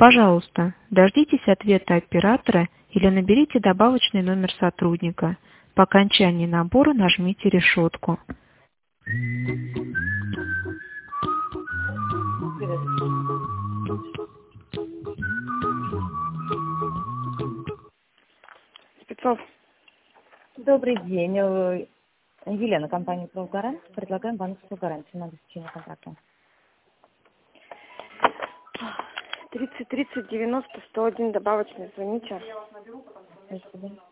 Пожалуйста, дождитесь ответа оператора или наберите добавочный номер сотрудника. По окончании набора нажмите решетку. Спецов. Добрый день. Елена, компания «Прогарант». Предлагаем банковскую гарантию на обеспечение контракта. 30 30 90 101 добавочный, звоните. Спасибо.